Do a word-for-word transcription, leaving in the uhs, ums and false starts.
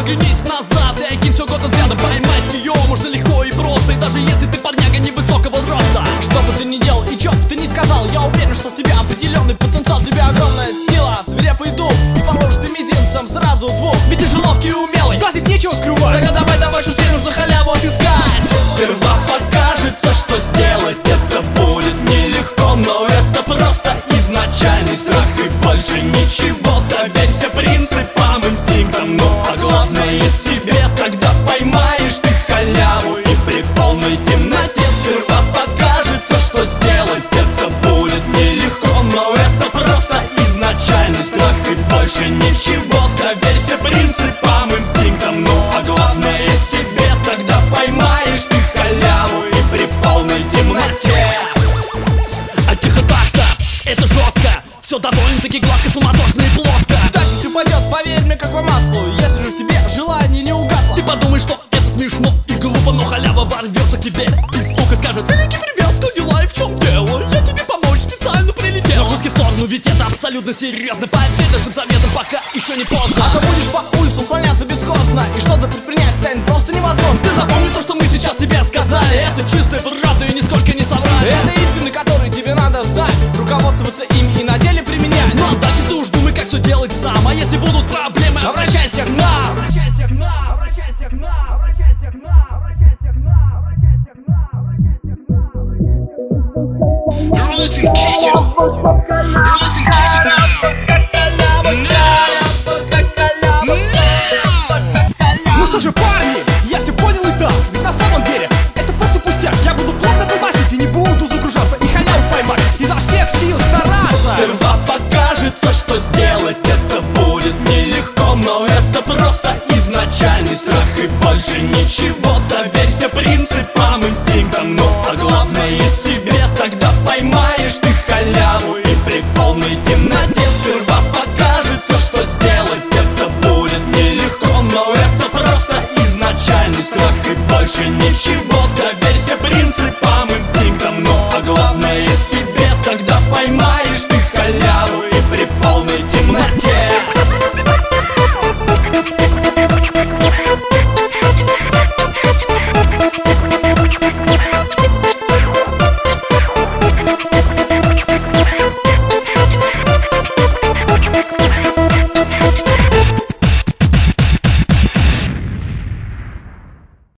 оглянись назад и окинь все год взглядом. Поймать ее можно легко и просто, и даже если ты парняга невысокого роста. Что бы ты ни делал и чё бы ты ни сказал, я уверен, что в тебя определенный потенциал. В тебе огромная сила, свирепый дух, и положишь ты мизинцем сразу двух. Ведь ты же ловкий и умелый, да здесь нечего скрывать. Тогда давай, давай, шустрей, нужно халяву отыскать. Сперва покажется, что сделать это будет нелегко, но это просто изначальный страх и больше ничего. Доверься принципам, инстинктам, ну а главное себе. Тогда поймаешь ты халяву и при полной темноте. Сперва покажется, что сделать это будет нелегко, но это просто изначальный страх и больше ничего. Доверься принципам, инстинктам, ну а главное себе. Тогда поймаешь ты халяву и при полной темноте. А тихо так-то, это жестко, все довольно-таки гладко, суматошно и плоско. Тащить упадет, поверь мне, как по маслу, если же в тебе желание не угасло. Ты подумаешь, что это смешно и глупо, но халява ворвется к тебе и стука скажет: великий привет, как дела и в чем дело? Я тебе помочь специально прилетел. Но шутки в сторону, ведь это абсолютно серьезно. Поверь нашим советам, пока еще не поздно. А то будешь по улицам слоняться бесхозно, и что-то предпринять станет просто невозможно. Ты запомни то, что мы сейчас тебе сказали, это чистая правда и нисколько не соврали. Это истины, которые тебе надо знать, руководствоваться ими и на деле применять. Ну а дальше ты уж думай, как все делать сам. А если будут проблемы, обращайся к нам. Обращайся к нам, обращайся к нам, обращайся к нам, обращайся к нам, обращайся к нам, обращайся к нам, обращайся к нам. You're listening to Catch It. You're listening to Catch It now. Ну что же, парни, я все понял и так. Ведь на самом деле это просто пустяк. Я буду плотно колбасить и не буду загружаться, и халяву поймать изо всех сил стараться. Сперва покажется, что сделать это будет нелегко, но это просто изначальный страх и больше ничего. Доверься принципам, инстинктам, ну а главное себе. Тогда поймаешь ты халяву и при полной темноте. Сперва покажется, что сделать это будет нелегко, но это просто изначальный страх и больше ничего.